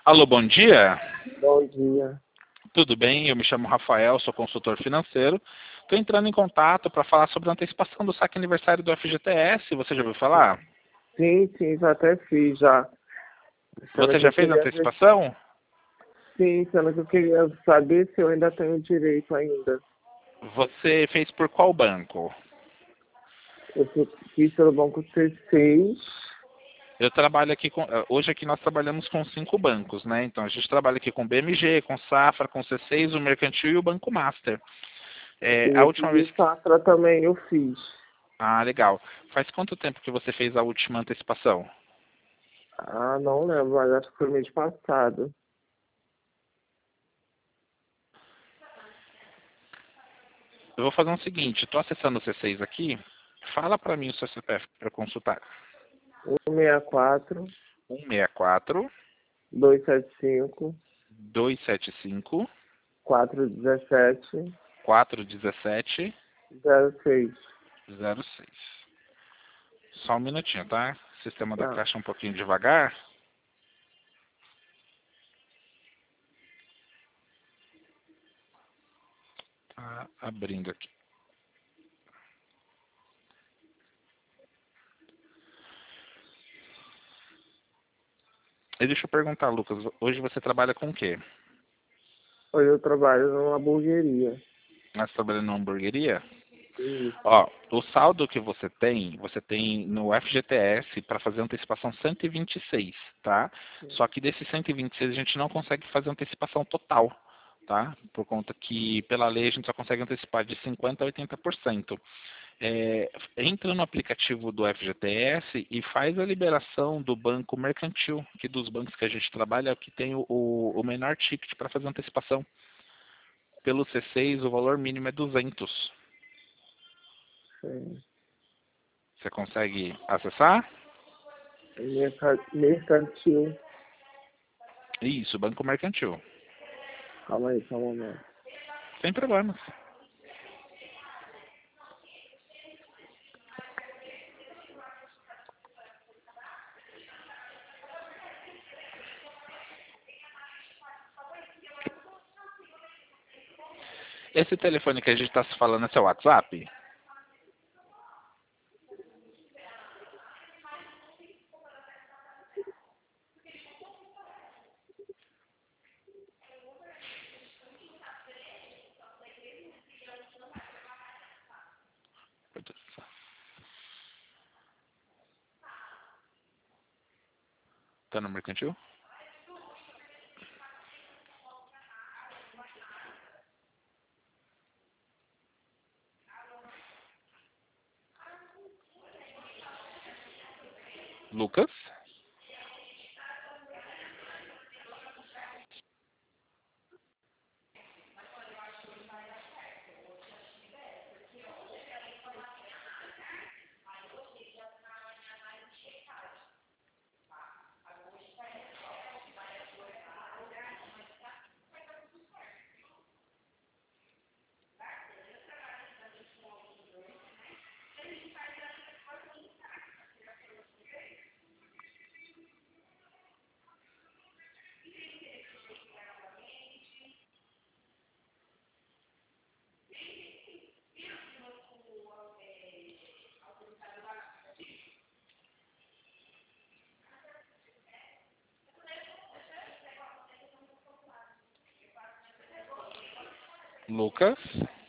Alô, bom dia. Bom dia. Tudo bem? Eu me chamo Rafael, sou consultor financeiro. Estou entrando em contato para falar sobre a antecipação do saque aniversário do FGTS. Você já ouviu falar? Sim, já até fiz já. Sendo Você que já eu fez a queria ver. antecipação? Sim, sendo que eu queria saber se eu ainda tenho direito ainda. Você fez por qual banco? Fiz pelo banco C6. Eu trabalho aqui com. Hoje aqui nós trabalhamos com 5 bancos, né? Então a gente trabalha aqui com BMG, com Safra, com C6, o Mercantil e o Banco Master. A Isso, última e vez. o Safra também eu fiz. Ah, legal. Faz quanto tempo que você fez a última antecipação? Ah, não lembro, mas acho que foi mês passado. Eu vou fazer o seguinte, estou acessando o C6 aqui, fala para mim o seu CPF para consultar. 164 164 275 275 417 417 06. 06. Só um minutinho, tá? Sistema da Tá. caixa um pouquinho devagar. Tá abrindo aqui. E deixa eu perguntar, Lucas, hoje você trabalha com o quê? Hoje eu trabalho numa hamburgueria. Você está trabalhando numa hamburgueria? Isso. Ó, o saldo que você tem no FGTS para fazer antecipação 126, tá? Só que desses 126 a gente não consegue fazer antecipação total, tá? Por conta que pela lei a gente só consegue antecipar de 50% a 80%. Entra no aplicativo do FGTS e faz a liberação do banco mercantil, que dos bancos que a gente trabalha é o que tem o menor ticket para fazer antecipação. Pelo C6 o valor mínimo é 200. Sim. Você consegue acessar? Mercantil. Isso, banco mercantil. Calma aí, só um momento. Sem problemas. Esse telefone que a gente está se falando é seu WhatsApp? Tá no mercantil? Lucas? Lucas?